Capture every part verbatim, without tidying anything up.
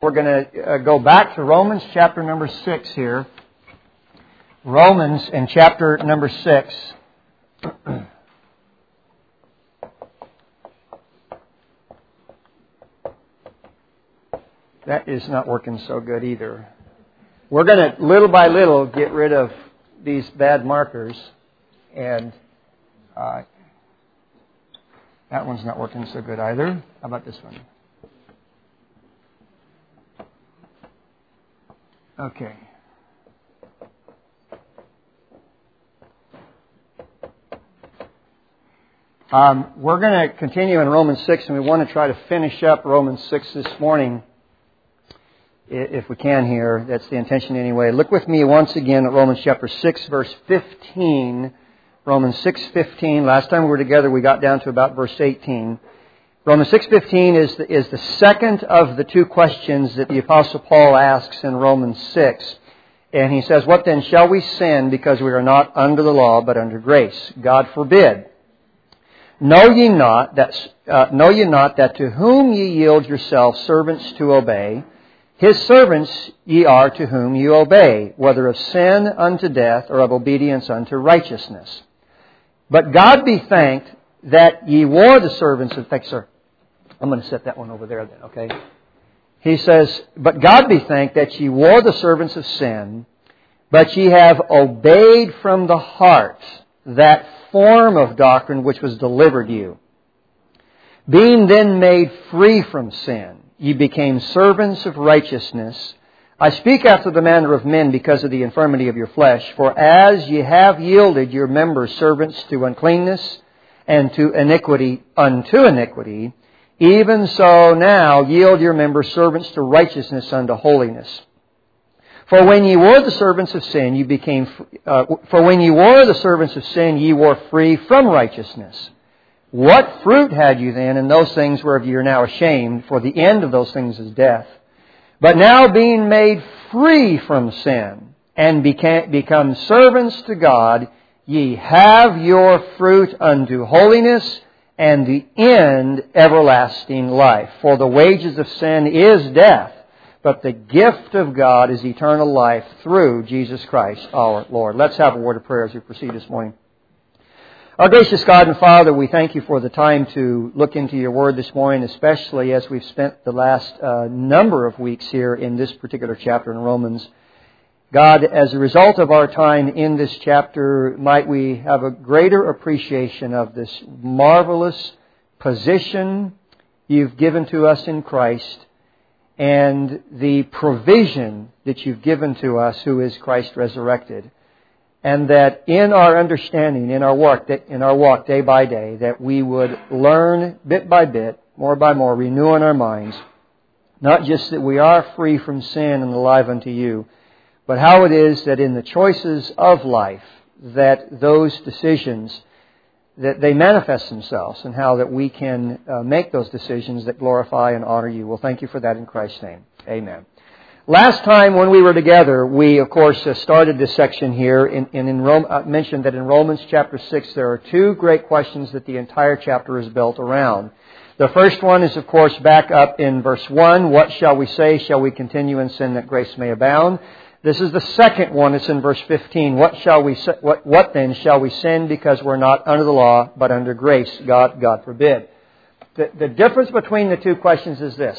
We're going to uh, go back to Romans chapter number six here. Romans in chapter number six. That is not working so good either. We're going to, little by little, get rid of these bad markers. And uh, that one's not working so good either. How about this one? Okay. Um, we're going to continue in Romans six, and we want to try to finish up Romans six this morning, if we can here. That's the intention anyway. Look with me once again at Romans chapter six, verse fifteen. Romans six fifteen. Last time we were together, we got down to about verse eighteen. Romans six fifteen is the, is the second of the two questions that the Apostle Paul asks in Romans six. And he says, "What then shall we sin because we are not under the law but under grace? God forbid. Know ye not that uh, know ye not that to whom ye yield yourselves servants to obey, His servants ye are to whom ye obey, whether of sin unto death or of obedience unto righteousness. But God be thanked that ye were the servants of..." Thanks, sir. I'm going to set that one over there then, okay? He says, "But God be thanked that ye were the servants of sin, but ye have obeyed from the heart that form of doctrine which was delivered you. Being then made free from sin, ye became servants of righteousness. I speak after the manner of men because of the infirmity of your flesh. For as ye have yielded your members servants to uncleanness, and to iniquity unto iniquity, even so now yield your members servants to righteousness unto holiness. For when ye were the servants of sin, you became. Uh, for when ye were the servants of sin, ye were free from righteousness. What fruit had you then in those things whereof ye are now ashamed? For the end of those things is death. But now being made free from sin and became, become servants to God, ye have your fruit unto holiness, and the end everlasting life. For the wages of sin is death, but the gift of God is eternal life through Jesus Christ our Lord." Let's have a word of prayer as we proceed this morning. Our gracious God and Father, we thank you for the time to look into your Word this morning, especially as we've spent the last uh, number of weeks here in this particular chapter in Romans. God, as a result of our time in this chapter, might we have a greater appreciation of this marvelous position you've given to us in Christ and the provision that you've given to us who is Christ resurrected. And that in our understanding, in our work, that in our walk day by day, that we would learn bit by bit, more by more, renewing our minds, not just that we are free from sin and alive unto you, but how it is that in the choices of life, that those decisions, that they manifest themselves, and how that we can uh, make those decisions that glorify and honor you. Well, thank you for that in Christ's name. Amen. Last time when we were together, we, of course, uh, started this section here, and in, in, in Rome, uh, mentioned that in Romans chapter six there are two great questions that the entire chapter is built around. The first one is, of course, back up in verse one. What shall we say? Shall we continue in sin that grace may abound? This is the second one. It's in verse fifteen. What shall we? What, what then shall we sin because we're not under the law but under grace? God, God forbid. The, the difference between the two questions is this: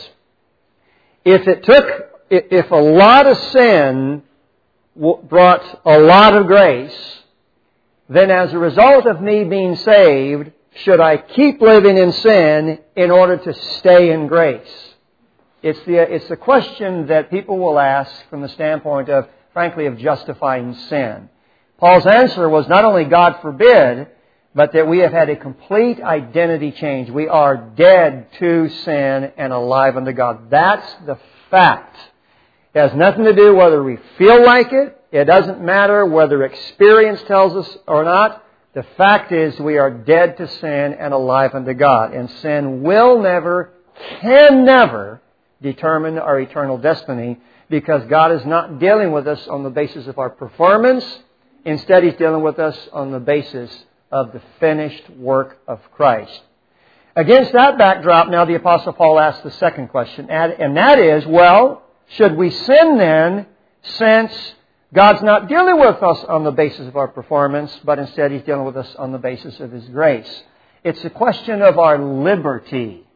if it took, if a lot of sin brought a lot of grace, then as a result of me being saved, should I keep living in sin in order to stay in grace? It's the, it's the question that people will ask from the standpoint of, frankly, of justifying sin. Paul's answer was not only God forbid, but that we have had a complete identity change. We are dead to sin and alive unto God. That's the fact. It has nothing to do whether we feel like it. It doesn't matter whether experience tells us or not. The fact is we are dead to sin and alive unto God. And sin will never, can never determine our eternal destiny, because God is not dealing with us on the basis of our performance. Instead, He's dealing with us on the basis of the finished work of Christ. Against that backdrop, now the Apostle Paul asks the second question, and that is, well, should we sin then, since God's not dealing with us on the basis of our performance, but instead He's dealing with us on the basis of His grace? It's a question of our liberty.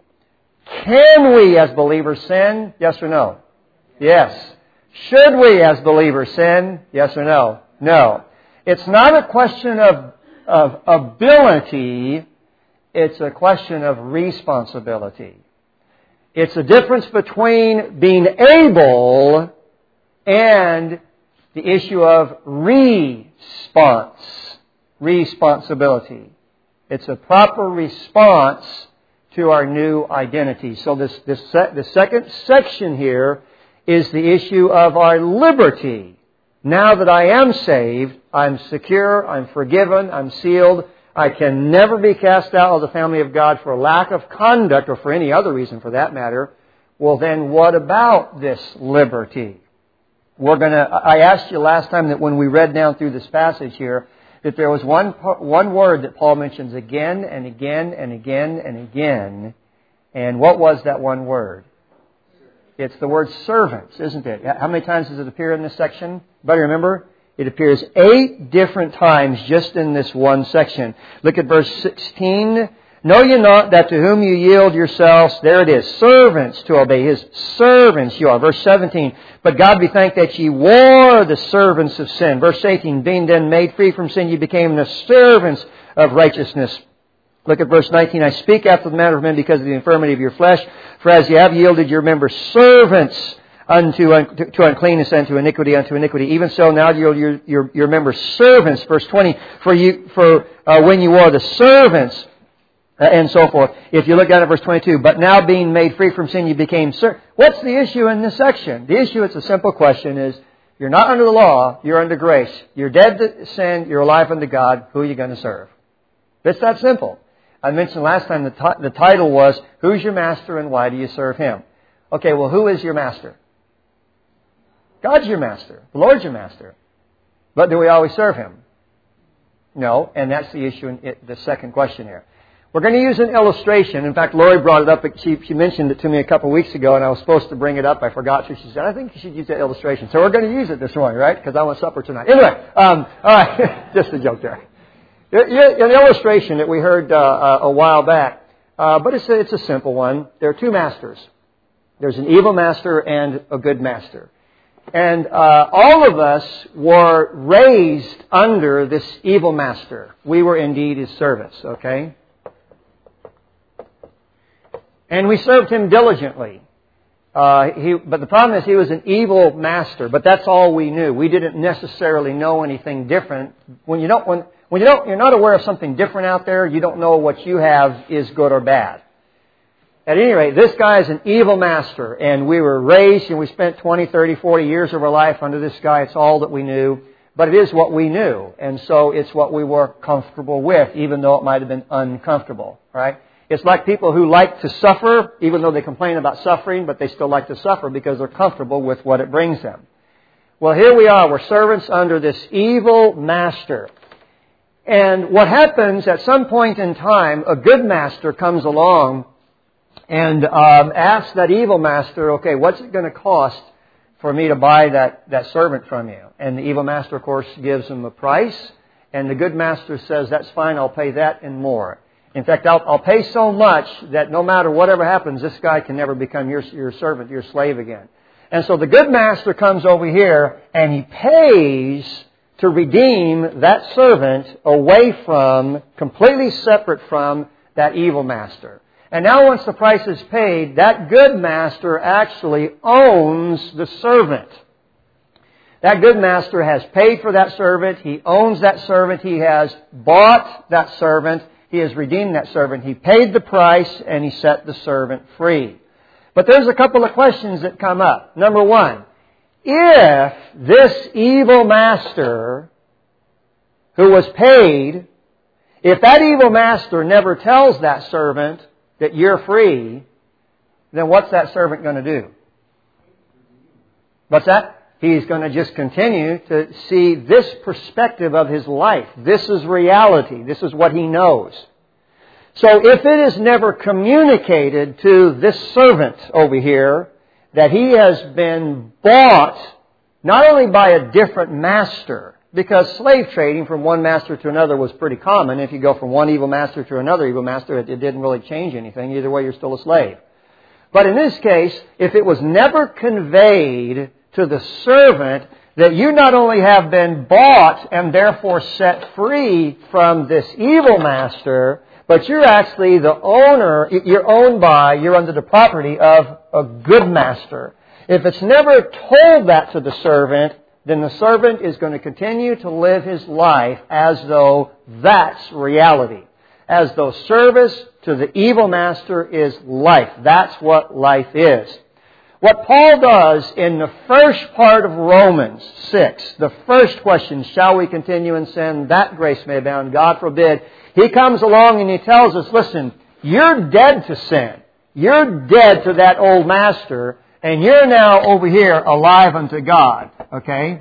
Can we as believers sin? Yes or no? Yes. Should we as believers sin? Yes or no? No. It's not a question of, of ability. It's a question of responsibility. It's a difference between being able and the issue of response, responsibility. It's a proper response to our new identity. So this, this the second section here is the issue of our liberty. Now that I am saved, I'm secure, I'm forgiven, I'm sealed. I can never be cast out of the family of God for lack of conduct or for any other reason for that matter. Well, then what about this liberty? We're going to, I asked you last time that when we read down through this passage here, that there was one, one word that Paul mentions again and again and again and again. And what was that one word? It's the word servants, isn't it? How many times does it appear in this section? Anybody remember? It appears eight different times just in this one section. Look at verse sixteen. Know ye not that to whom you yield yourselves, there it is, servants to obey. His servants you are. Verse seventeen. But God be thanked that ye were the servants of sin. Verse eighteen. Being then made free from sin, ye became the servants of righteousness. Look at verse nineteen. I speak after the manner of men because of the infirmity of your flesh. For as ye have yielded your members servants unto un, to, to uncleanness and to iniquity unto iniquity, even so now yield your, your, your members servants. Verse twenty. For you for uh, when you are the servants, uh, and so forth. If you look at it, verse twenty-two. But now being made free from sin, you became servants. What's the issue in this section? The issue, it's a simple question, is you're not under the law, you're under grace. You're dead to sin, you're alive unto God. Who are you going to serve? It's that simple. I mentioned last time the, t- the title was, Who's Your Master and Why Do You Serve Him? Okay, well, who is your master? God's your master. The Lord's your master. But do we always serve Him? No, and that's the issue in it, the second question here. We're going to use an illustration. In fact, Lori brought it up. She, she mentioned it to me a couple of weeks ago, and I was supposed to bring it up. I forgot to. She said, I think you should use that illustration. So we're going to use it this morning, right? Because I want supper tonight. Anyway, um, all right, just a joke there. An illustration that we heard uh, a while back, uh, but it's a, it's a simple one. There are two masters. There's an evil master and a good master. And uh, all of us were raised under this evil master. We were indeed his servants, okay? And we served him diligently. Uh, he, but the problem is he was an evil master, but that's all we knew. We didn't necessarily know anything different. When you don't, when, when you don't, you're not aware of something different out there, you don't know what you have is good or bad. At any rate, this guy is an evil master, and we were raised and we spent twenty, thirty, forty years of our life under this guy. It's all that we knew, but it is what we knew, and so it's what we were comfortable with, even though it might have been uncomfortable, right? It's like people who like to suffer, even though they complain about suffering, but they still like to suffer because they're comfortable with what it brings them. Well, here we are. We're servants under this evil master. And what happens at some point in time, a good master comes along and um, asks that evil master, okay, what's it going to cost for me to buy that, that servant from you? And the evil master, of course, gives him a price. And the good master says, that's fine, I'll pay that and more. In fact, I'll, I'll pay so much that no matter whatever happens, this guy can never become your, your servant, your slave again. And so the good master comes over here and he pays to redeem that servant away from, completely separate from that evil master. And now once the price is paid, that good master actually owns the servant. That good master has paid for that servant. He owns that servant. He has bought that servant. He has redeemed that servant. He paid the price and he set the servant free. But there's a couple of questions that come up. Number one, if this evil master who was paid, if that evil master never tells that servant that you're free, then what's that servant going to do? What's that? He's going to just continue to see this perspective of his life. This is reality. This is what he knows. So if it is never communicated to this servant over here that he has been bought not only by a different master, because slave trading from one master to another was pretty common. If you go from one evil master to another evil master, it, it didn't really change anything. Either way, you're still a slave. But in this case, if it was never conveyed to the servant that you not only have been bought and therefore set free from this evil master, but you're actually the owner, you're owned by, you're under the property of a good master. If it's never told that to the servant, then the servant is going to continue to live his life as though that's reality. As though service to the evil master is life. That's what life is. What Paul does in the first part of Romans six, the first question, shall we continue in sin that grace may abound? God forbid. He comes along and he tells us, listen, you're dead to sin. You're dead to that old master, and you're now over here alive unto God. Okay?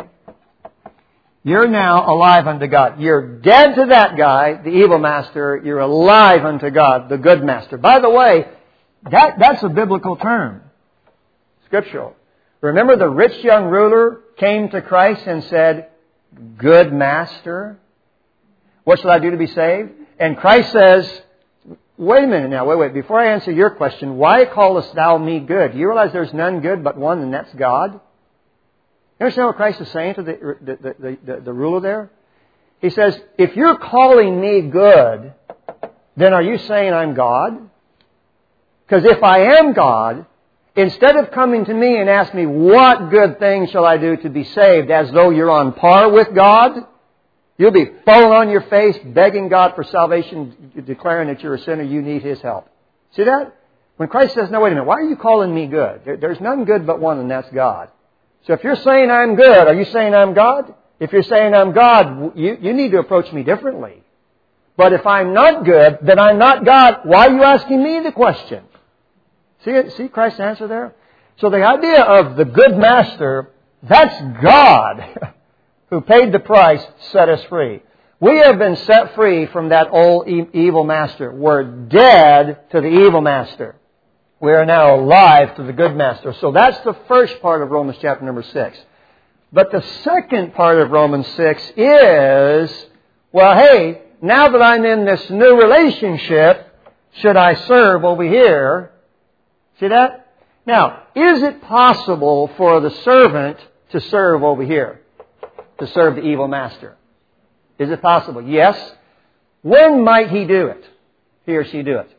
You're now alive unto God. You're dead to that guy, the evil master. You're alive unto God, the good master. By the way, that, that's a biblical term. Scriptural. Remember the rich young ruler came to Christ and said, good master, what shall I do to be saved? And Christ says, wait a minute now, wait, wait. Before I answer your question, why callest thou me good? You realize there's none good but one, and that's God? You understand what Christ is saying to the, the, the, the, the ruler there? He says, if you're calling me good, then are you saying I'm God? Because if I am God, instead of coming to me and ask me, what good thing shall I do to be saved, as though you're on par with God, you'll be falling on your face, begging God for salvation, declaring that you're a sinner, you need His help. See that? When Christ says, no, wait a minute, why are you calling me good? There, there's none good but one, and that's God. So if you're saying I'm good, are you saying I'm God? If you're saying I'm God, you, you need to approach me differently. But if I'm not good, then I'm not God. Why are you asking me the question? See it? See Christ's answer there? So the idea of the good master, that's God who paid the price, set us free. We have been set free from that old e- evil master. We're dead to the evil master. We are now alive to the good master. So that's the first part of Romans chapter number six. But the second part of Romans six is, well, hey, now that I'm in this new relationship, should I serve over here? See that? Now, is it possible for the servant to serve over here? To serve the evil master? Is it possible? Yes. When might he do it? He or she do it?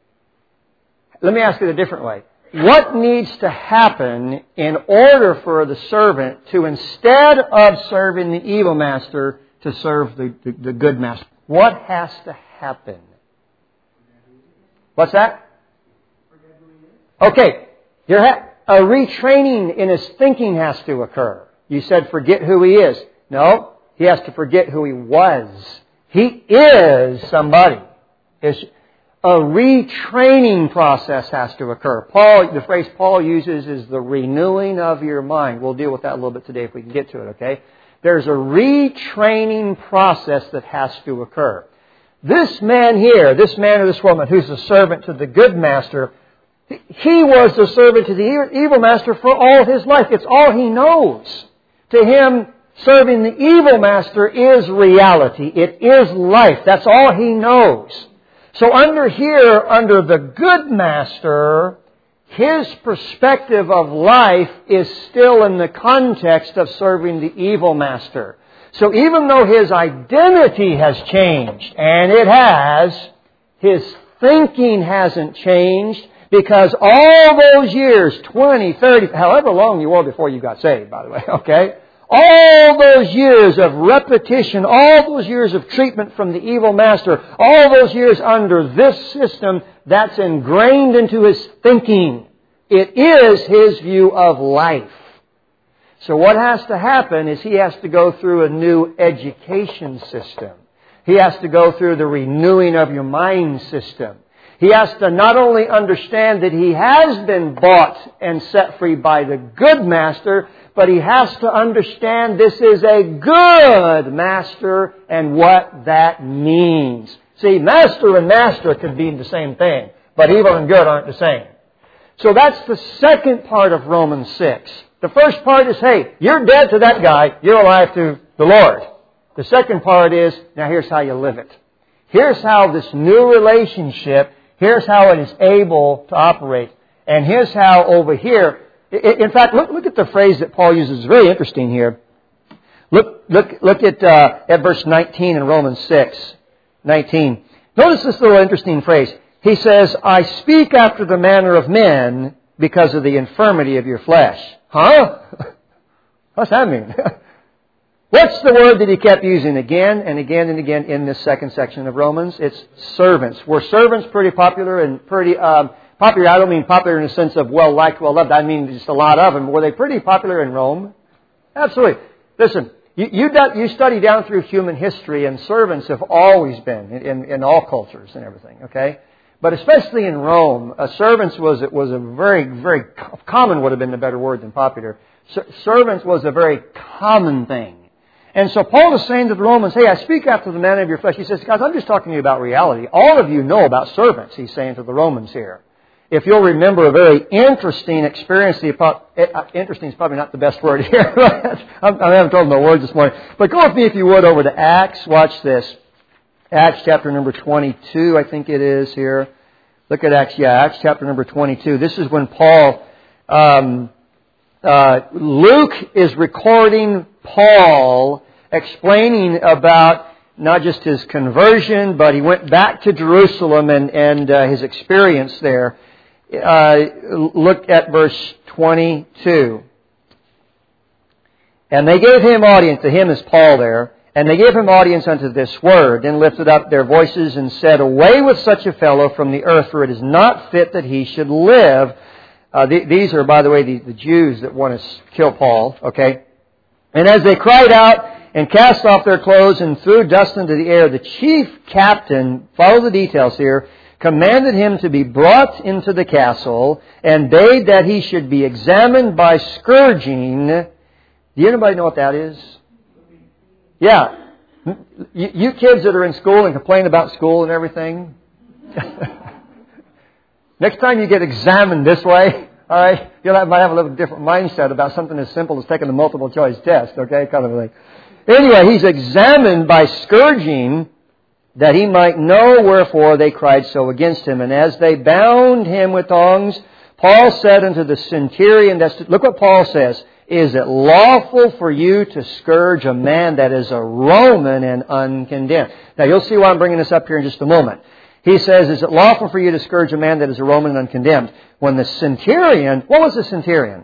Let me ask it a different way. What needs to happen in order for the servant to, instead of serving the evil master, to serve the, the, the good master? What has to happen? What's that? Okay. You're ha- a retraining in his thinking has to occur. You said forget who he is. No, he has to forget who he was. He is somebody. It's a retraining process has to occur. Paul, the phrase Paul uses is the renewing of your mind. We'll deal with that a little bit today if we can get to it, okay? There's a retraining process that has to occur. This man here, this man or this woman who's a servant to the good master, he was the servant to the evil master for all his life. It's all he knows. To him, serving the evil master is reality. It is life. That's all he knows. So under here, under the good master, his perspective of life is still in the context of serving the evil master. So even though his identity has changed, and it has, his thinking hasn't changed, because all those years, twenty, thirty, however long you were before you got saved, by the way, okay? All those years of repetition, all those years of treatment from the evil master, all those years under this system, that's ingrained into his thinking. It is his view of life. So what has to happen is he has to go through a new education system. He has to go through the renewing of your mind system. He has to not only understand that he has been bought and set free by the good master, but he has to understand this is a good master and what that means. See, master and master could be the same thing, but evil and good aren't the same. So that's the second part of Romans six. The first part is, hey, you're dead to that guy, you're alive to the Lord. The second part is, now here's how you live it. Here's how this new relationship, here's how it is able to operate. And here's how over here, in fact, look, look at the phrase that Paul uses. It's very interesting here. Look, look, look at, uh, at verse nineteen in Romans six. nineteen. Notice this little interesting phrase. He says, I speak after the manner of men because of the infirmity of your flesh. Huh? What's that mean? What's the word that he kept using again and again and again in this second section of Romans? It's servants. Were servants pretty popular and pretty um, popular? I don't mean popular in the sense of well-liked, well-loved. I mean just a lot of them. Were they pretty popular in Rome? Absolutely. Listen, you, you, do, you study down through human history, and servants have always been in, in, in all cultures and everything, okay? But especially in Rome, uh, servants was was a very, very common, would have been a better word than popular. S- servants was a very common thing. And so Paul is saying to the Romans, hey, I speak after the manner of your flesh. He says, guys, I'm just talking to you about reality. All of you know about servants, he's saying to the Romans here. If you'll remember a very interesting experience, the, uh, interesting is probably not the best word here. I haven't told my words this morning. But go with me, if you would, over to Acts. Watch this. Acts chapter number twenty-two, I think it is here. Look at Acts, yeah, Acts chapter number twenty-two. This is when Paul, um, uh, Luke is recording Paul explaining about not just his conversion, but he went back to Jerusalem and, and uh, his experience there. Uh, look at verse twenty-two. And they gave him audience, to him is Paul there, and they gave him audience unto this word, and lifted up their voices and said, away with such a fellow from the earth, for it is not fit that he should live. Uh, th- these are, by the way, the, the Jews that want to kill Paul, okay? And as they cried out and cast off their clothes and threw dust into the air, the chief captain, follow the details here, commanded him to be brought into the castle and bade that he should be examined by scourging. Do you anybody know what that is? Yeah. You, you kids that are in school and complain about school and everything, next time you get examined this way, all right, you might have a little different mindset about something as simple as taking a multiple choice test, okay, kind of thing. Anyway, he's examined by scourging that he might know wherefore they cried so against him. And as they bound him with thongs, Paul said unto the centurion, that's, look what Paul says, is it lawful for you to scourge a man that is a Roman and uncondemned? Now you'll see why I'm bringing this up here in just a moment. He says, is it lawful for you to scourge a man that is a Roman and uncondemned? When the centurion, what was the centurion?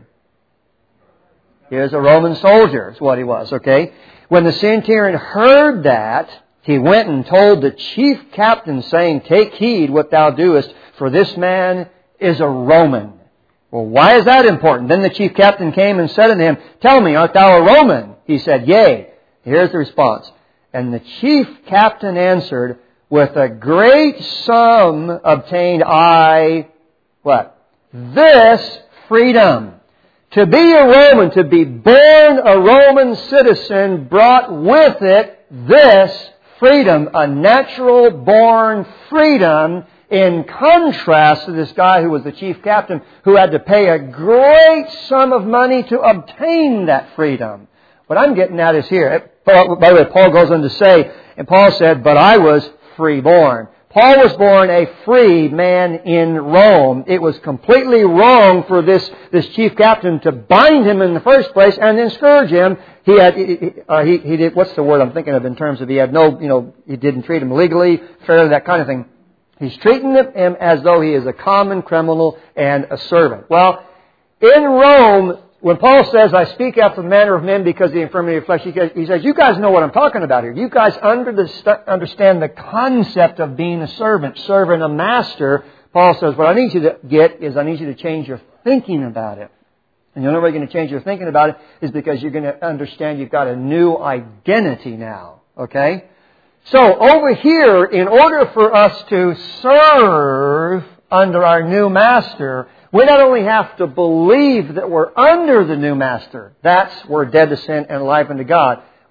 He was a Roman soldier, is what he was, okay? When the centurion heard that, he went and told the chief captain, saying, take heed what thou doest, for this man is a Roman. Well, why is that important? Then the chief captain came and said unto him, tell me, art thou a Roman? He said, yea. Here's the response. And the chief captain answered, with a great sum obtained I, what? This freedom. To be a Roman, to be born a Roman citizen, brought with it this freedom, a natural born freedom, in contrast to this guy who was the chief captain, who had to pay a great sum of money to obtain that freedom. What I'm getting at is here. By the way, Paul goes on to say, and Paul said, but I was freeborn. Paul was born a free man in Rome. It was completely wrong for this, this chief captain to bind him in the first place and then scourge him. He had, uh, he, he did, what's the word I'm thinking of in terms of he had no, you know, he didn't treat him legally, fairly, that kind of thing. He's treating him as though he is a common criminal and a servant. Well, in Rome, when Paul says, I speak after the manner of men because of the infirmity of flesh, he says, you guys know what I'm talking about here. You guys understand the concept of being a servant, serving a master. Paul says, what I need you to get is I need you to change your thinking about it. And the only way you're going to change your thinking about it is because you're going to understand you've got a new identity now. Okay? So over here, in order for us to serve under our new master, we not only have to believe that we're under the new master, that's we're dead to sin and alive unto God.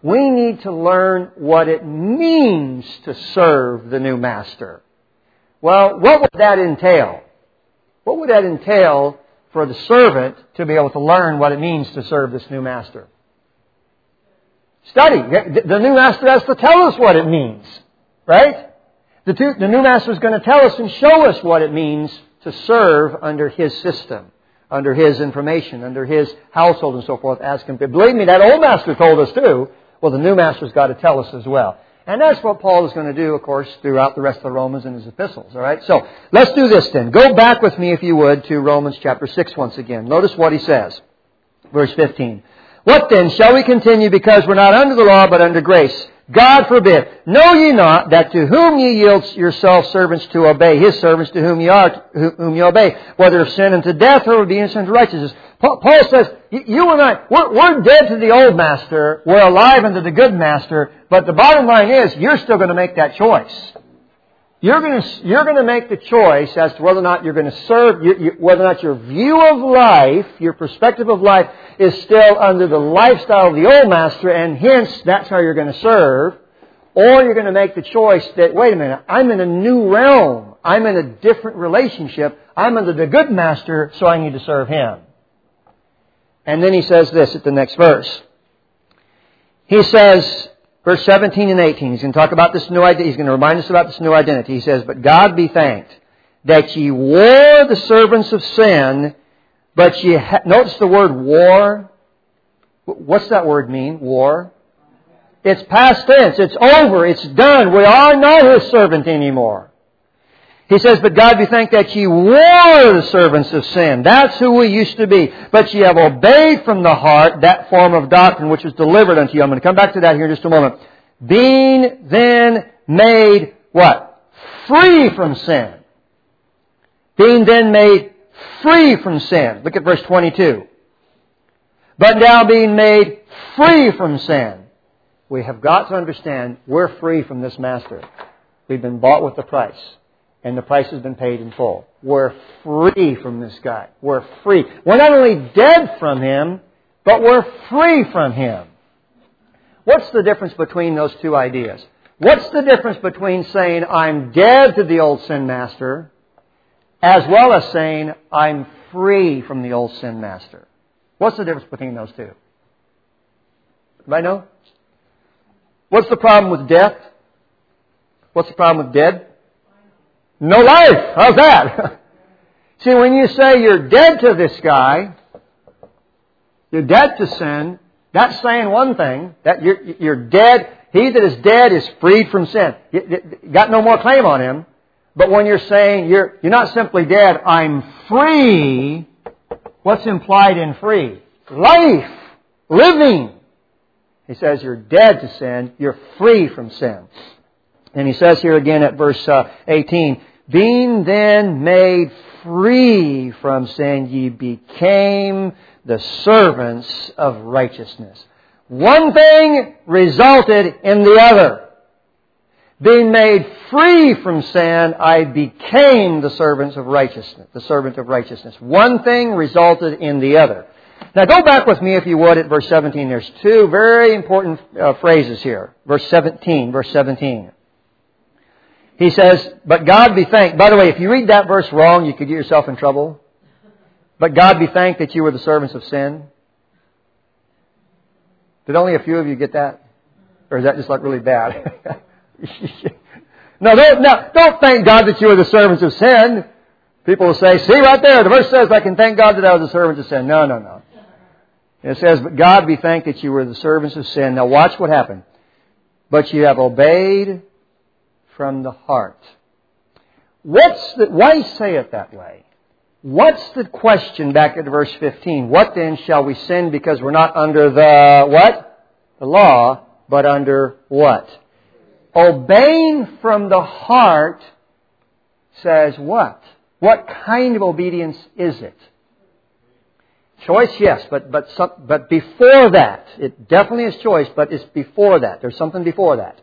we need to learn what it means to serve the new master. Well, what would that entail? What would that entail for the servant to be able to learn what it means to serve this new master? Study. The new master has to tell us what it means. Right? The, two, the new master is going to tell us and show us what it means to serve under his system, under his information, under his household and so forth as compared. Believe me, that old master told us too. Well, the new master's got to tell us as well. And that's what Paul is going to do, of course, throughout the rest of the Romans and his epistles. All right? So, let's do this then. Go back with me, if you would, to Romans chapter six once again. Notice what he says. Verse fifteen. What then? Shall we continue because we're not under the law but under grace? God forbid. Know ye not that to whom ye yield yourselves servants to obey, his servants to whom ye are, whom ye obey, whether of sin unto death or obedience unto righteousness. Paul says, you and I, we're, we're dead to the old master, we're alive unto the good master, but the bottom line is, you're still going to make that choice. You're going to, you're going to make the choice as to whether or not you're going to serve, you, you, whether or not your view of life, your perspective of life is still under the lifestyle of the old master, and hence that's how you're going to serve. Or you're going to make the choice that, wait a minute, I'm in a new realm. I'm in a different relationship. I'm under the good master, so I need to serve him. And then he says this at the next verse. He says, verse seventeen and eighteen, he's going to talk about this new identity. He's going to remind us about this new identity. He says, but God be thanked that ye were the servants of sin, but ye... Ha- Notice the word war. What's that word mean, war? It's past tense. It's over. It's done. We are not his servant anymore. He says, but God be thanked that ye were the servants of sin. That's who we used to be. But ye have obeyed from the heart that form of doctrine which was delivered unto you. I'm going to come back to that here in just a moment. Being then made, what? Free from sin. Being then made free from sin. Look at verse twenty-two. But now being made free from sin. We have got to understand we're free from this master. We've been bought with the price. And the price has been paid in full. We're free from this guy. We're free. We're not only dead from him, but we're free from him. What's the difference between those two ideas? What's the difference between saying I'm dead to the old sin master as well as saying I'm free from the old sin master? What's the difference between those two? Anybody know? What's the problem with death? What's the problem with dead? No life. How's that? See, when you say you're dead to this guy, you're dead to sin, that's saying one thing, that you're, you're dead. He that is dead is freed from sin. You, you got no more claim on him. But when you're saying you're, you're not simply dead, I'm free, what's implied in free? Life. Living. He says you're dead to sin, you're free from sin. And he says here again at verse uh, eighteen, being then made free from sin, ye became the servants of righteousness. One thing resulted in the other. Being made free from sin, I became the servants of righteousness, the servant of righteousness. One thing resulted in the other. Now go back with me, if you would, at verse seventeen. There's two very important uh, phrases here. Verse seventeen, verse seventeen. He says, but God be thanked. By the way, if you read that verse wrong, you could get yourself in trouble. But God be thanked that you were the servants of sin. Did only a few of you get that? Or is that just like really bad? no, don't, no, don't thank God that you were the servants of sin. People will say, see right there, the verse says I can thank God that I was the servant of sin. No, no, no. It says, but God be thanked that you were the servants of sin. Now watch what happened. But you have obeyed from the heart. What's the, why say it that way? What's the question back at verse fifteen? What then shall we sin because we're not under the what? The law, but under what? Obeying from the heart says what? What kind of obedience is it? Choice, yes, but but some, but before that, it definitely is choice, but it's before that. There's something before that.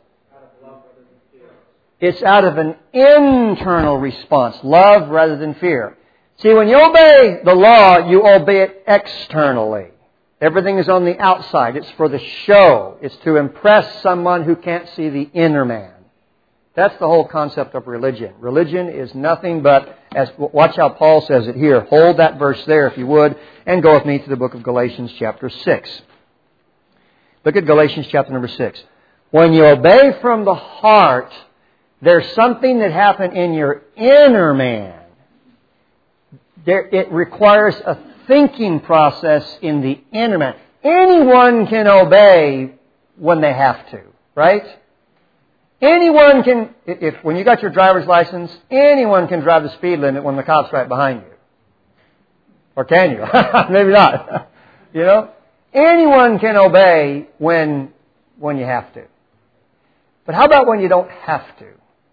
It's out of an internal response, love rather than fear. See, when you obey the law, you obey it externally. Everything is on the outside. It's for the show. It's to impress someone who can't see the inner man. That's the whole concept of religion. Religion is nothing but, as watch how Paul says it here. Hold that verse there if you would, and go with me to the book of Galatians chapter six. Look at Galatians chapter number six. When you obey from the heart, there's something that happened in your inner man. There, it requires a thinking process in the inner man. Anyone can obey when they have to, right? Anyone can, if when you got your driver's license, anyone can drive the speed limit when the cop's right behind you. Or can you? Maybe not. You know? Anyone can obey when, when you have to. But how about when you don't have to?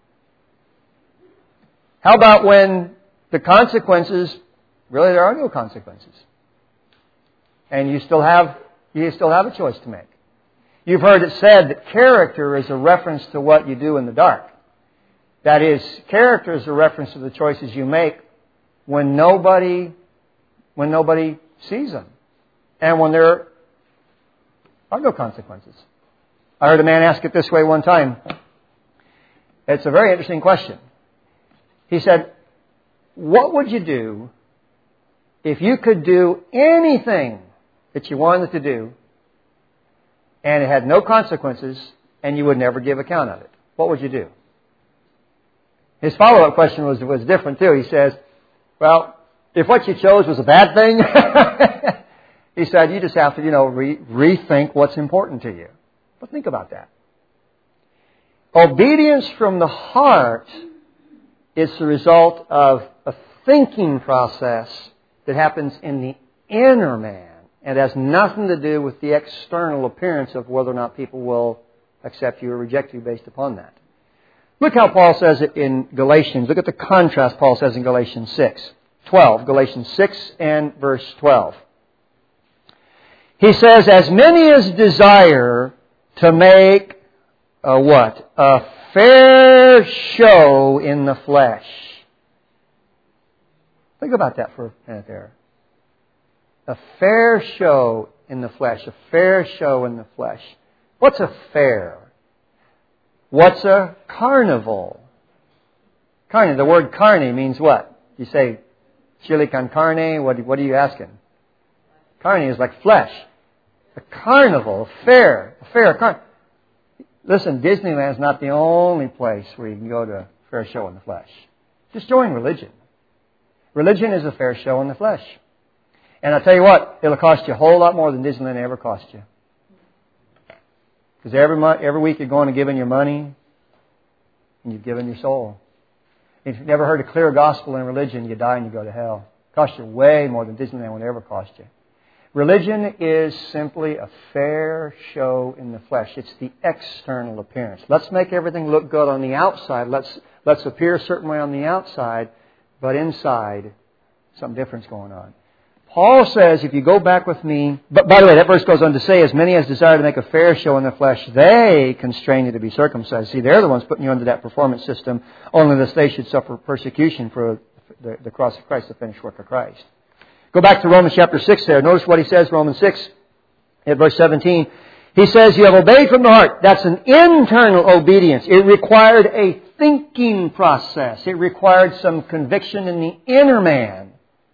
How about when the consequences, really there are no consequences. And you still have, you still have a choice to make. You've heard it said that character is a reference to what you do in the dark. That is, character is a reference to the choices you make when nobody, when nobody sees them. And when there are no consequences. I heard a man ask it this way one time. It's a very interesting question. He said, what would you do if you could do anything that you wanted to do and it had no consequences and you would never give account of it? What would you do? His follow-up question was, was different too. He says, well, if what you chose was a bad thing, he said, you just have to, you know, re- rethink what's important to you. But think about that. Obedience from the heart is the result of a thinking process that happens in the inner man. And has nothing to do with the external appearance of whether or not people will accept you or reject you based upon that. Look how Paul says it in Galatians. Look at the contrast Paul says in Galatians six, twelve. Galatians six and verse twelve. He says, as many as desire to make a what? A fair show in the flesh. Think about that for a minute there. A fair show in the flesh. A fair show in the flesh. What's a fair? What's a carnival? Carne. The word carne means what? You say, chili con carne. What, what are you asking? Carne is like flesh. A carnival, a fair, a fair. A car- Listen, Disneyland is not the only place where you can go to a fair show in the flesh. Just join religion. Religion is a fair show in the flesh. And I'll tell you what, it'll cost you a whole lot more than Disneyland ever cost you. Because every month, every week you're going and giving your money, and you've given your soul. If you've never heard a clear gospel in religion, you die and you go to hell. It costs you way more than Disneyland would ever cost you. Religion is simply a fair show in the flesh. It's the external appearance. Let's make everything look good on the outside. Let's, let's appear a certain way on the outside, but inside, something different's going on. Paul says, if you go back with me, but by the way, that verse goes on to say, as many as desire to make a fair show in the flesh, they constrain you to be circumcised. See, they're the ones putting you under that performance system, only that they should suffer persecution for the, the cross of Christ, the finished work of Christ. Go back to Romans chapter six there. Notice what he says, Romans six, at verse seventeen. He says, you have obeyed from the heart. That's an internal obedience. It required a thinking process. It required some conviction in the inner man.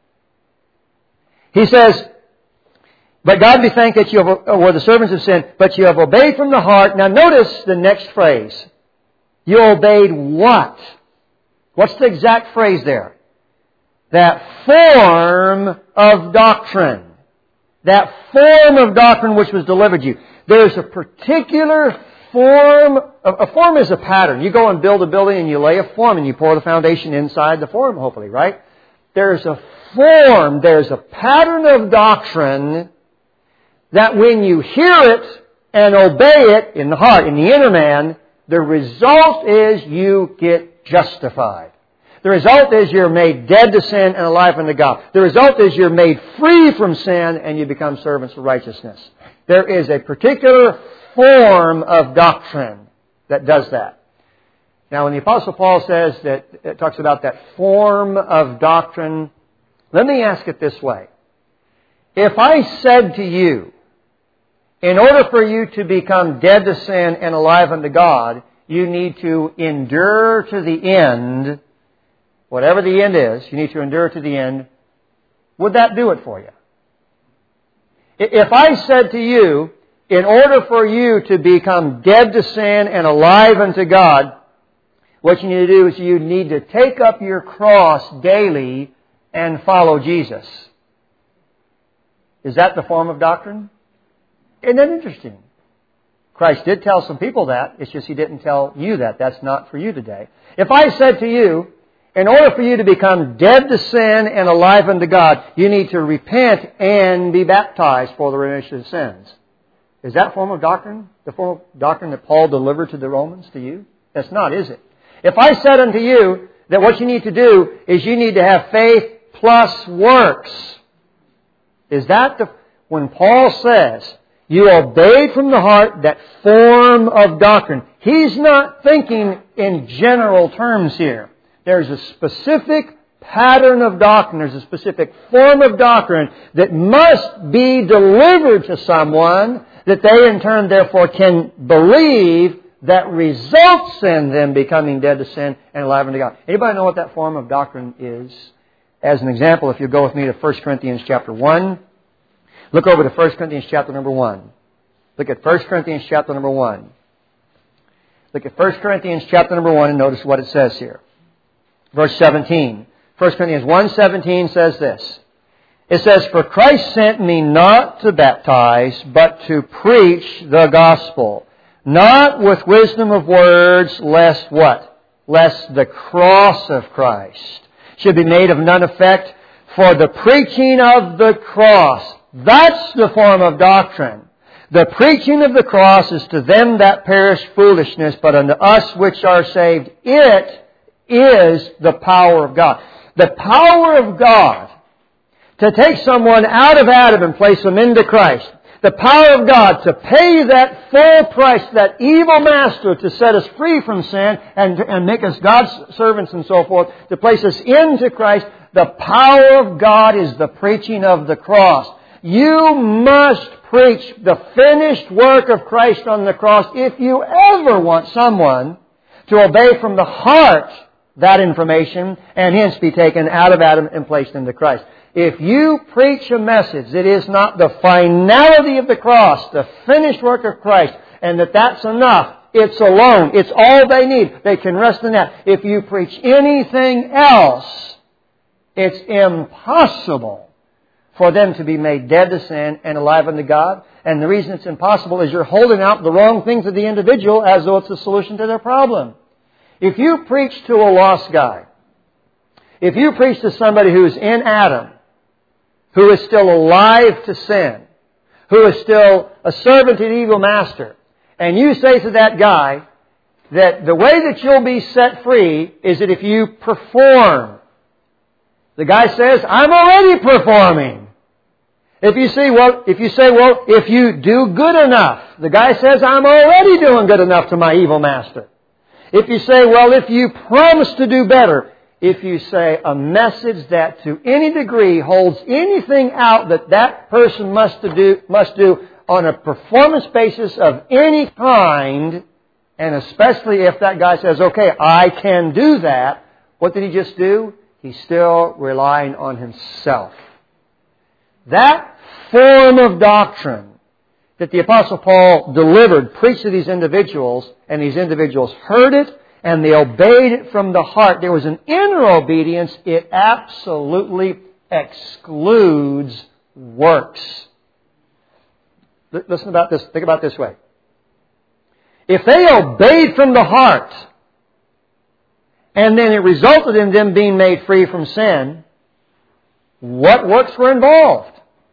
He says, but God be thanked that you have, were the servants of sin, but you have obeyed from the heart. Now notice the next phrase. You obeyed what? What's the exact phrase there? That form of doctrine. That form of doctrine which was delivered to you. There's a particular form. A form is a pattern. You go and build a building and you lay a form and you pour the foundation inside the form, hopefully, right? There's a form, there's a pattern of doctrine that when you hear it and obey it in the heart, in the inner man, the result is you get justified. The result is you're made dead to sin and alive unto God. The result is you're made free from sin and you become servants of righteousness. There is a particular form of doctrine that does that. Now, when the Apostle Paul says that, it talks about that form of doctrine, let me ask it this way. If I said to you, in order for you to become dead to sin and alive unto God, you need to endure to the end, whatever the end is, you need to endure to the end, would that do it for you? If I said to you, in order for you to become dead to sin and alive unto God, what you need to do is you need to take up your cross daily and follow Jesus. Is that the form of doctrine? Isn't that interesting? Christ did tell some people that. It's just He didn't tell you that. That's not for you today. If I said to you, in order for you to become dead to sin and alive unto God, you need to repent and be baptized for the remission of sins. Is that form of doctrine the form of doctrine that Paul delivered to the Romans, to you? That's not, is it? If I said unto you that what you need to do is you need to have faith plus works, is that the, when Paul says, you obeyed from the heart that form of doctrine, he's not thinking in general terms here. There's a specific pattern of doctrine, there's a specific form of doctrine that must be delivered to someone that they in turn therefore can believe that results in them becoming dead to sin and alive unto God. Anybody know what that form of doctrine is? As an example, if you go with me to First Corinthians chapter one, look over to First Corinthians chapter number one. Look at First Corinthians chapter number one. Look at First Corinthians chapter number one and notice what it says here. Verse seventeen. First Corinthians one seventeen says this. It says, for Christ sent me not to baptize, but to preach the gospel. Not with wisdom of words, lest what? Lest the cross of Christ should be made of none effect. For the preaching of the cross, that's the form of doctrine. The preaching of the cross is to them that perish foolishness, but unto us which are saved, it is the power of God. The power of God to take someone out of Adam and place them into Christ. The power of God to pay that full price, that evil master, to set us free from sin and, and make us God's servants and so forth, to place us into Christ. The power of God is the preaching of the cross. You must preach the finished work of Christ on the cross if you ever want someone to obey from the heart that information and hence be taken out of Adam and placed into Christ. If you preach a message that is not the finality of the cross, the finished work of Christ, and that that's enough, it's alone, it's all they need, they can rest in that. If you preach anything else, it's impossible for them to be made dead to sin and alive unto God. And the reason it's impossible is you're holding out the wrong thing to the individual as though it's a solution to their problem. If you preach to a lost guy, if you preach to somebody who is in Adam, who is still alive to sin, who is still a servant to the evil master, and you say to that guy that the way that you'll be set free is that if you perform. The guy says, I'm already performing. If you say, well, if you say, well, if you do good enough, the guy says, I'm already doing good enough to my evil master. If you say, well, if you promise to do better, if you say a message that to any degree holds anything out that that person must do, must do on a performance basis of any kind, and especially if that guy says, okay, I can do that, what did he just do? He's still relying on himself. That form of doctrine that the Apostle Paul delivered, preached to these individuals, and these individuals heard it, and they obeyed it from the heart. There was an inner obedience. It absolutely excludes works. Listen about this. Think about it this way. If they obeyed from the heart, and then it resulted in them being made free from sin, what works were involved?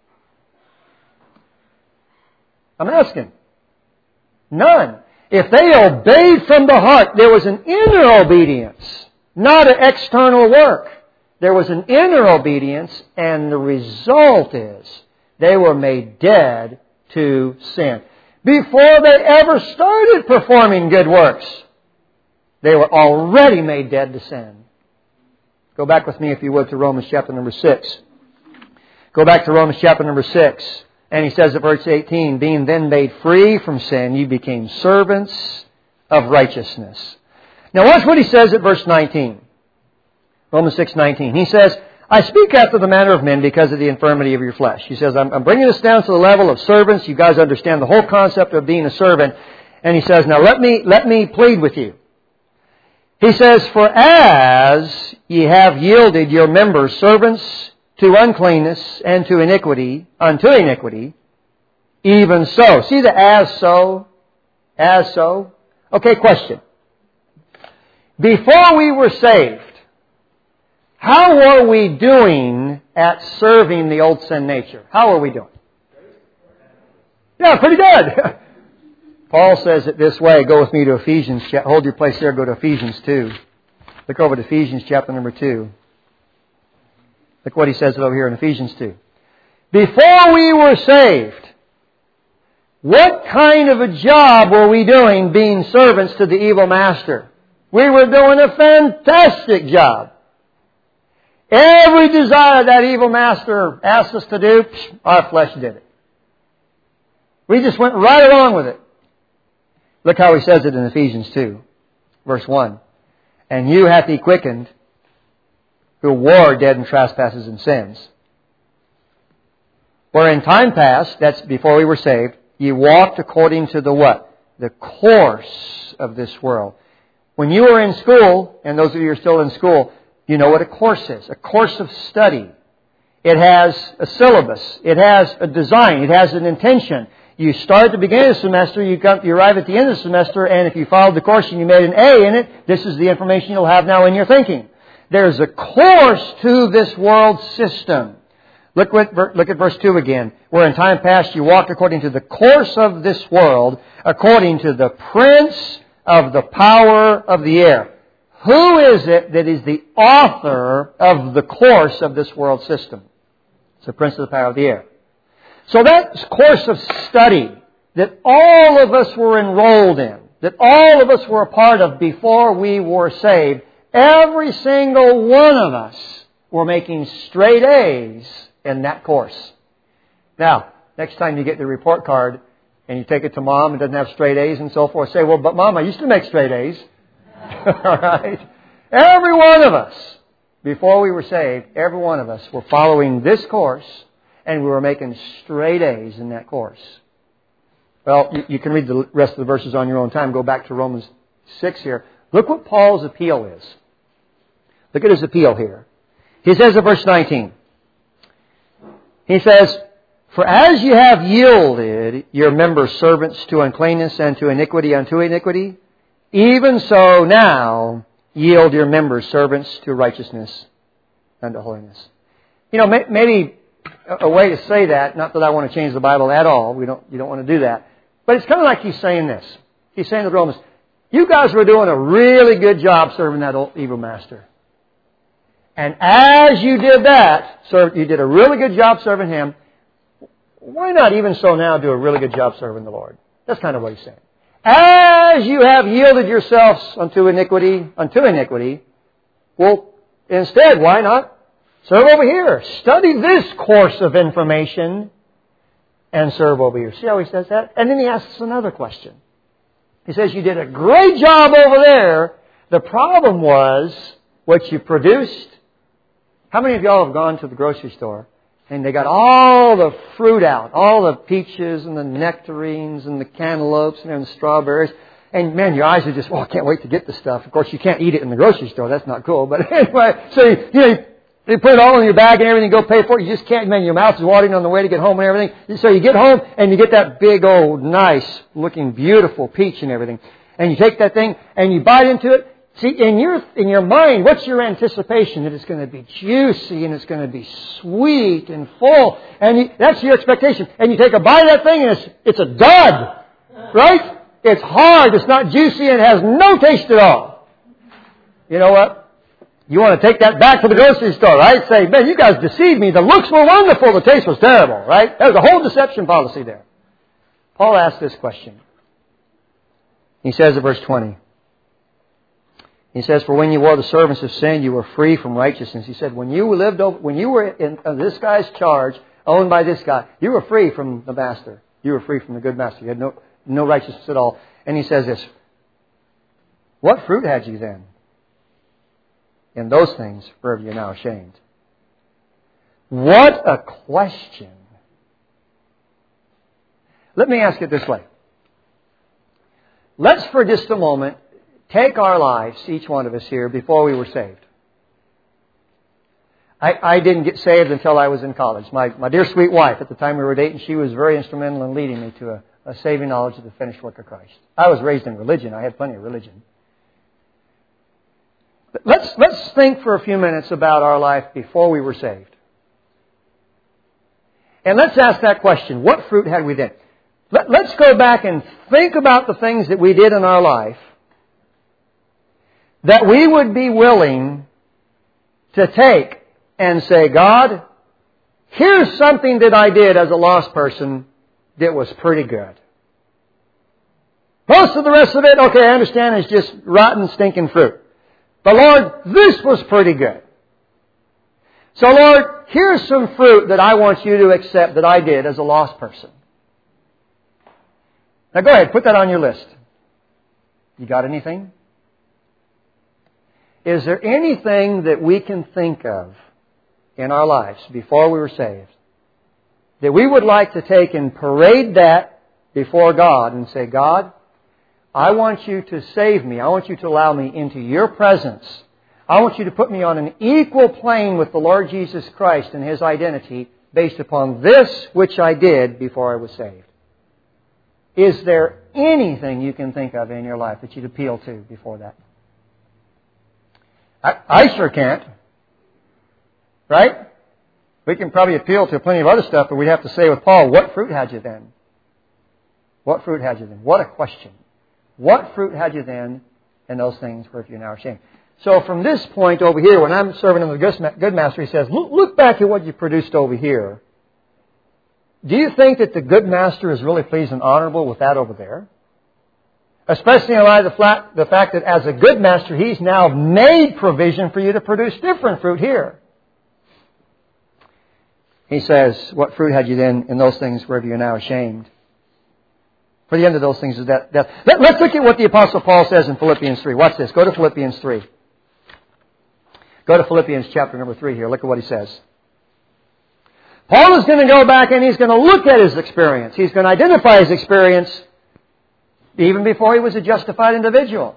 I'm asking. None. If they obeyed from the heart, there was an inner obedience, not an external work. There was an inner obedience, and the result is they were made dead to sin. Before they ever started performing good works, they were already made dead to sin. Go back with me, if you would, to Romans chapter number six. Go back to Romans chapter number six. And he says at verse eighteen, being then made free from sin, you became servants of righteousness. Now watch what he says at verse nineteen. Romans six nineteen. He says, I speak after the manner of men because of the infirmity of your flesh. He says, I'm, I'm bringing this down to the level of servants. You guys understand the whole concept of being a servant. And he says, now let me, let me plead with you. He says, for as ye have yielded your members servants to uncleanness and to iniquity, unto iniquity, even so. See the as so? As so? Okay, question. Before we were saved, how were we doing at serving the old sin nature? How are we doing? Yeah, pretty good. Paul says it this way. Go with me to Ephesians. Hold your place there. Go to Ephesians two. Look over to Ephesians chapter number two. Look what he says over here in Ephesians two. Before we were saved, what kind of a job were we doing being servants to the evil master? We were doing a fantastic job. Every desire that evil master asked us to do, our flesh did it. We just went right along with it. Look how he says it in Ephesians two, verse one. And you hath he quickened, who were dead in trespasses and sins. Where in time past, that's before we were saved, ye walked according to the what? The course of this world. When you were in school, and those of you who are still in school, you know what a course is. A course of study. It has a syllabus. It has a design. It has an intention. You start at the beginning of the semester, you, come, you arrive at the end of the semester, and if you followed the course and you made an A in it, this is the information you'll have now in your thinking. There's a course to this world system. Look, what, look at verse two again. Where in time past you walked according to the course of this world, according to the prince of the power of the air. Who is it that is the author of the course of this world system? It's the prince of the power of the air. So that course of study that all of us were enrolled in, that all of us were a part of before we were saved, every single one of us were making straight A's in that course. Now, next time you get the report card and you take it to mom and it doesn't have straight A's and so forth, say, well, but mom, I used to make straight A's. All right? Every one of us, before we were saved, every one of us were following this course and we were making straight A's in that course. Well, you, you can read the rest of the verses on your own time. Go back to Romans six here. Look what Paul's appeal is. Look at his appeal here. He says in verse nineteen, he says, for as you have yielded your members servants to uncleanness and to iniquity unto iniquity, even so now yield your members servants to righteousness and to holiness. You know, may, maybe a way to say that, not that I want to change the Bible at all. We don't, you don't want to do that. But it's kind of like he's saying this. He's saying to the Romans, you guys were doing a really good job serving that old evil master. And as you did that, so you did a really good job serving him, why not even so now do a really good job serving the Lord? That's kind of what he's saying. As you have yielded yourselves unto iniquity, unto iniquity, well, instead, why not serve over here? Study this course of information and serve over here. See how he says that? And then he asks another question. He says, you did a great job over there. The problem was what you produced. How many of y'all have gone to the grocery store and they got all the fruit out, all the peaches and the nectarines and the cantaloupes and the strawberries, and man, your eyes are just, oh, I can't wait to get this stuff. Of course, you can't eat it in the grocery store. That's not cool. But anyway, so you, you know, they put it all in your bag and everything, go pay for it. You just can't, man, your mouth is watering on the way to get home and everything. So you get home and you get that big old, nice looking, beautiful peach and everything. And you take that thing and you bite into it. See, in your in your mind, what's your anticipation? That it's going to be juicy and it's going to be sweet and full. And you, that's your expectation. And you take a bite of that thing and it's, it's a dud. Right? It's hard. It's not juicy and it has no taste at all. You know what? You want to take that back to the grocery store, right? Say, man, you guys deceived me. The looks were wonderful. The taste was terrible, right? There's a whole deception policy there. Paul asks this question. He says in verse twenty, He says, for when you were the servants of sin, you were free from righteousness. He said, when you lived over, when you were in uh, this guy's charge, owned by this guy, you were free from the master. You were free from the good master. You had no, no righteousness at all. And he says this, what fruit had you then? In those things, wherever you're now ashamed. What a question. Let me ask it this way. Let's for just a moment take our lives, each one of us here, before we were saved. I, I didn't get saved until I was in college. My, my dear sweet wife, at the time we were dating, she was very instrumental in leading me to a, a saving knowledge of the finished work of Christ. I was raised in religion. I had plenty of religion. But let's, let's think for a few minutes about our life before we were saved. And let's ask that question. What fruit had we then? Let, let's go back and think about the things that we did in our life that we would be willing to take and say, God, here's something that I did as a lost person that was pretty good. Most of the rest of it, okay, I understand, is just rotten, stinking fruit. But Lord, this was pretty good. So Lord, here's some fruit that I want you to accept that I did as a lost person. Now go ahead, put that on your list. You got anything? Is there anything that we can think of in our lives before we were saved that we would like to take and parade that before God and say, God, I want you to save me. I want you to allow me into your presence. I want you to put me on an equal plane with the Lord Jesus Christ and His identity based upon this which I did before I was saved. Is there anything you can think of in your life that you'd appeal to before that? I, I sure can't. Right? We can probably appeal to plenty of other stuff, but we'd have to say with Paul, what fruit had you then? What fruit had you then? What a question. What fruit had you then in those things where you're now ashamed? So from this point over here, when I'm serving him the good master, he says, look, look back at what you produced over here. Do you think that the good master is really pleased and honorable with that over there? Especially in light of the, flat, the fact that as a good master, He's now made provision for you to produce different fruit here. He says, what fruit had you then in those things wherever you're now ashamed? For the end of those things is that death. Let, let's look at what the Apostle Paul says in Philippians three. Watch this. Go to Philippians three. Go to Philippians chapter number three here. Look at what he says. Paul is going to go back and he's going to look at his experience. He's going to identify his experience even before he was a justified individual.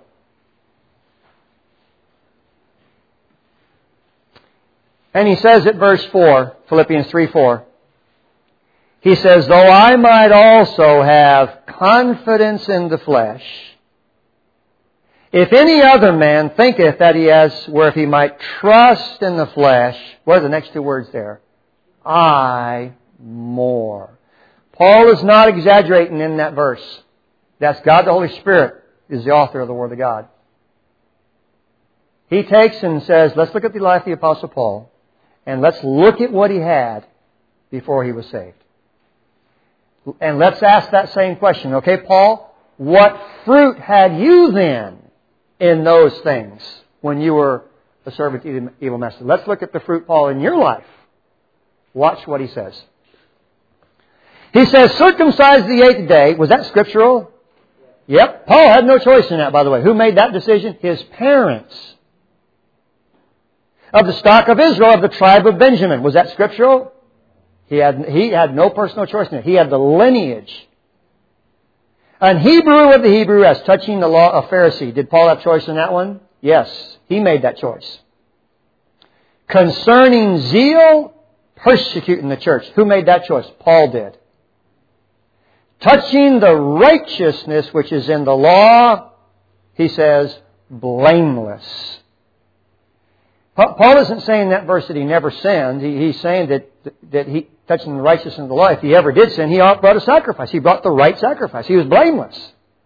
And he says at verse four, Philippians three four, he says, though I might also have confidence in the flesh, if any other man thinketh that he has, where he might trust in the flesh, what are the next two words there? I more. Paul is not exaggerating in that verse. That's God the Holy Spirit is the author of the Word of God. He takes and says, let's look at the life of the Apostle Paul, and let's look at what he had before he was saved. And let's ask that same question. Okay, Paul, what fruit had you then in those things when you were a servant to the evil master? Let's look at the fruit, Paul, in your life. Watch what he says. He says, circumcised the eighth day. Was that scriptural? Yep. Paul had no choice in that, by the way. Who made that decision? His parents. Of the stock of Israel, of the tribe of Benjamin. Was that scriptural? He had, he had no personal choice in it. He had the lineage. An Hebrew of the Hebrew as touching the law of Pharisee. Did Paul have choice in that one? Yes. He made that choice. Concerning zeal, persecuting the church. Who made that choice? Paul did. Touching the righteousness which is in the law, he says, blameless. Paul isn't saying in that verse that he never sinned. He's saying that, that he, touching the righteousness of the law, if he ever did sin, he brought a sacrifice. He brought the right sacrifice. He was blameless.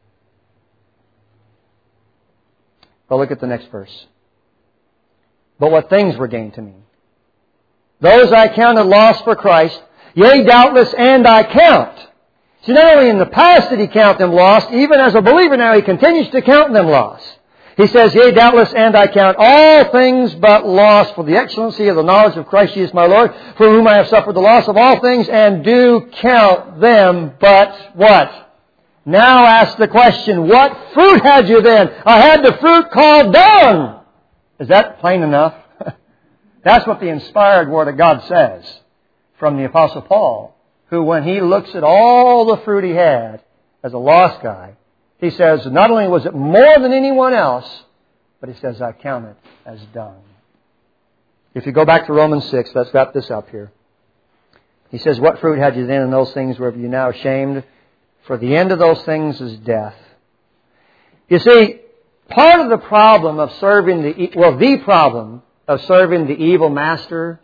But look at the next verse. But what things were gained to me? Those I counted lost for Christ, yea, doubtless, and I count. See, not only in the past did he count them lost, even as a believer now he continues to count them lost. He says, yea, doubtless, and I count all things but loss for the excellency of the knowledge of Christ Jesus my Lord, for whom I have suffered the loss of all things, and do count them but what? Now ask the question, what fruit had you then? I had the fruit called dung. Is that plain enough? That's what the inspired Word of God says from the Apostle Paul, who when he looks at all the fruit he had as a lost guy, he says not only was it more than anyone else, but he says, I count it as dung. If you go back to Romans six, let's wrap this up here. He says, what fruit had you then in those things whereof you now ashamed? For the end of those things is death. You see, part of the problem of serving the, well, the problem of serving the evil master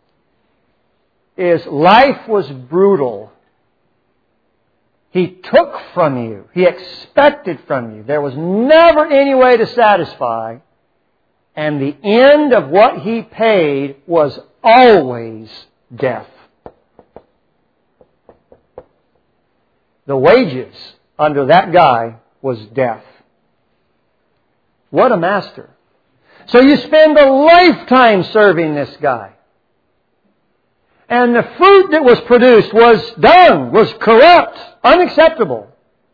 is life was brutal. He took from you. He expected from you. There was never any way to satisfy. And the end of what he paid was always death. The wages under that guy was death. What a master. So you spend a lifetime serving this guy. And the fruit that was produced was dung, was corrupt, unacceptable.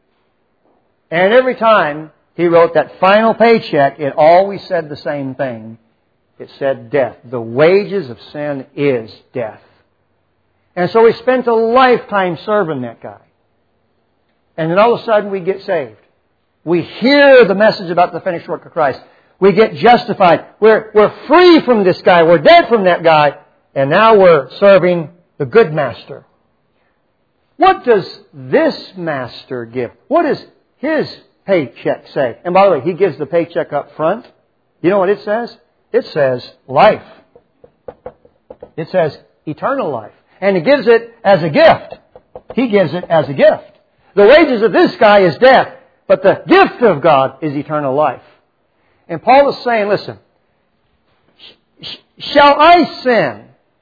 And every time he wrote that final paycheck, it always said the same thing. It said death. The wages of sin is death. And so we spent a lifetime serving that guy. And then all of a sudden we get saved. We hear the message about the finished work of Christ. We get justified. We're, we're free from this guy. We're dead from that guy. And now we're serving the good master. What does this master give? What does his paycheck say? And by the way, he gives the paycheck up front. You know what it says? It says life. It says eternal life. And he gives it as a gift. He gives it as a gift. The wages of this guy is death, but the gift of God is eternal life. And Paul is saying, listen, sh- shall I sin?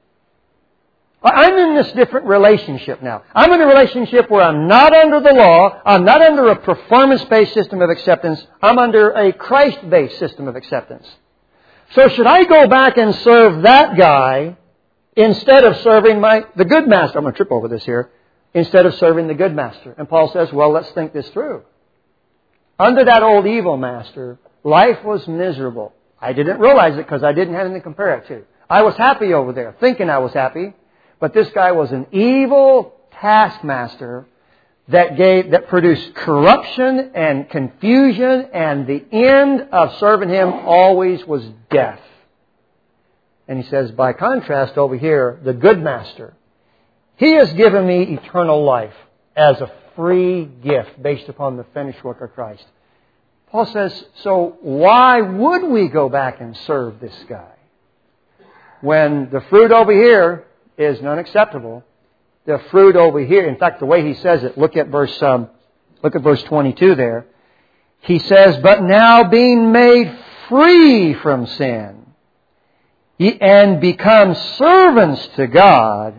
I'm in this different relationship now. I'm in a relationship where I'm not under the law. I'm not under a performance-based system of acceptance. I'm under a Christ-based system of acceptance. So should I go back and serve that guy instead of serving my the good master? I'm going to trip over this here. Instead of serving the good master. And Paul says, well, let's think this through. Under that old evil master, life was miserable. I didn't realize it because I didn't have anything to compare it to. I was happy over there, thinking I was happy. But this guy was an evil taskmaster that gave, that produced corruption and confusion, and the end of serving him always was death. And he says, by contrast over here, the good master, he has given me eternal life as a free gift based upon the finished work of Christ. Paul says, so why would we go back and serve this guy? When the fruit over here is unacceptable, the fruit over here, in fact, the way he says it, look at verse, um, look at verse twenty-two there. He says, but now being made free from sin and become servants to God,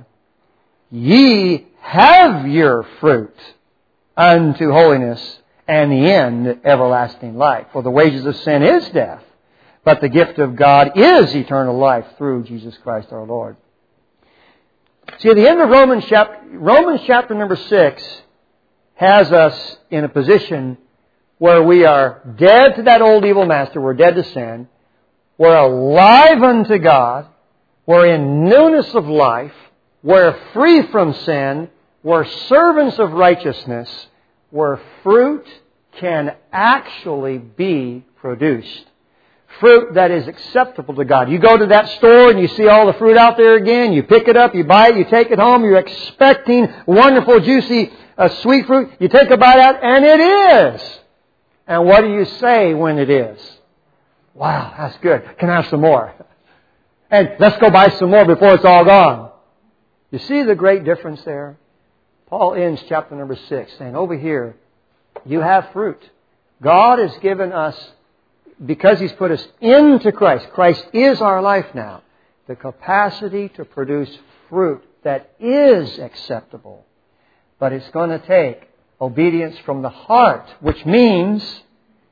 ye have your fruit unto holiness, and the end everlasting life. For the wages of sin is death, but the gift of God is eternal life through Jesus Christ our Lord. See, at the end of Romans chapter, Romans chapter number six has us in a position where we are dead to that old evil master, we're dead to sin, we're alive unto God, we're in newness of life, we're free from sin, we're servants of righteousness, where fruit can actually be produced. Fruit that is acceptable to God. You go to that store and you see all the fruit out there again, you pick it up, you buy it, you take it home, you're expecting wonderful, juicy, uh, sweet fruit, you take a bite out, and it is. And what do you say when it is? Wow, that's good. Can I have some more? And let's go buy some more before it's all gone. You see the great difference there? Paul ends chapter number six saying, over here, you have fruit. God has given us, because He's put us into Christ, Christ is our life now, the capacity to produce fruit that is acceptable. But it's going to take obedience from the heart, which means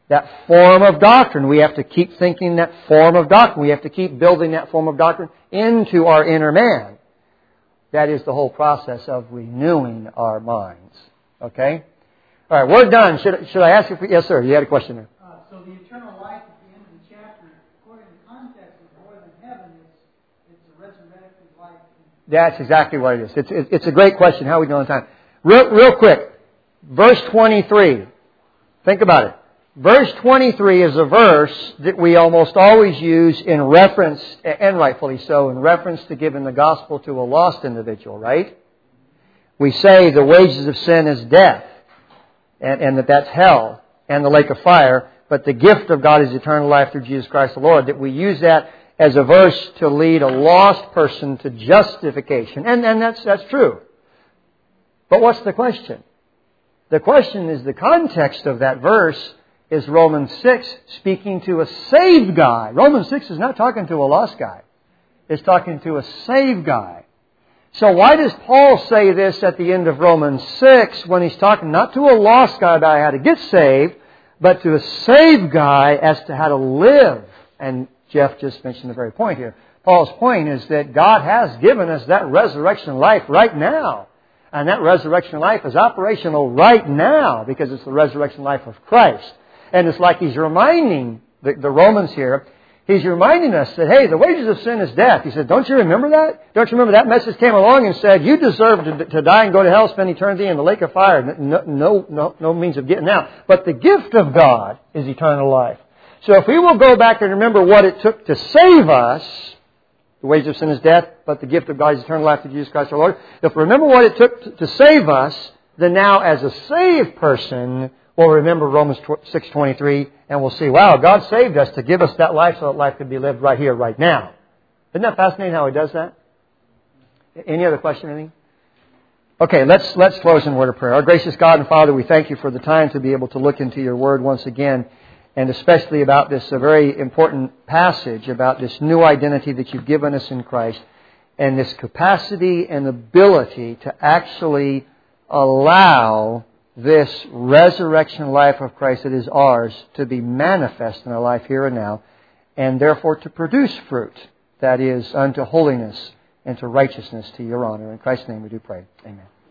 That form of doctrine. We have to keep thinking that form of doctrine. We have to keep building that form of doctrine into our inner man. That is the whole process of renewing our minds. Okay? All right, we're done. Should, should I ask you? For, yes, sir. You had a question there. Uh, so the eternal life at the end of the chapter, according to context, is more than heaven. It's, it's a resurrected life. That's exactly what it is. It's, it, it's a great question. How are we doing on time? Real, real quick. Verse twenty-three. Think about it. Verse twenty-three is a verse that we almost always use in reference, and rightfully so, in reference to giving the gospel to a lost individual, right? We say the wages of sin is death, and, and that that's hell and the lake of fire, but the gift of God is eternal life through Jesus Christ the Lord. That we use that as a verse to lead a lost person to justification. And, and that's, that's true. But what's the question? The question is the context of that verse is Romans six speaking to a saved guy. Romans six is not talking to a lost guy. It's talking to a saved guy. So why does Paul say this at the end of Romans six when he's talking not to a lost guy about how to get saved, but to a saved guy as to how to live? And Jeff just mentioned the very point here. Paul's point is that God has given us that resurrection life right now. And that resurrection life is operational right now because it's the resurrection life of Christ. And it's like he's reminding the, the Romans here, he's reminding us that, hey, the wages of sin is death. He said, don't you remember that? Don't you remember that message came along and said, you deserve to, to die and go to hell, spend eternity in the lake of fire. No, no, no, no means of getting out. But the gift of God is eternal life. So if we will go back and remember what it took to save us, the wages of sin is death, but the gift of God is eternal life through Jesus Christ our Lord. If we remember what it took to, to save us, then now as a saved person, we'll remember Romans six twenty-three, and we'll see, wow, God saved us to give us that life so that life could be lived right here, right now. Isn't that fascinating how He does that? Any other question, anything? Okay, let's, let's close in word of prayer. Our gracious God and Father, we thank You for the time to be able to look into Your Word once again, and especially about this a very important passage about this new identity that You've given us in Christ, and this capacity and ability to actually allow this resurrection life of Christ that is ours to be manifest in our life here and now, and therefore to produce fruit that is unto holiness and to righteousness to Your honor. In Christ's name we do pray. Amen.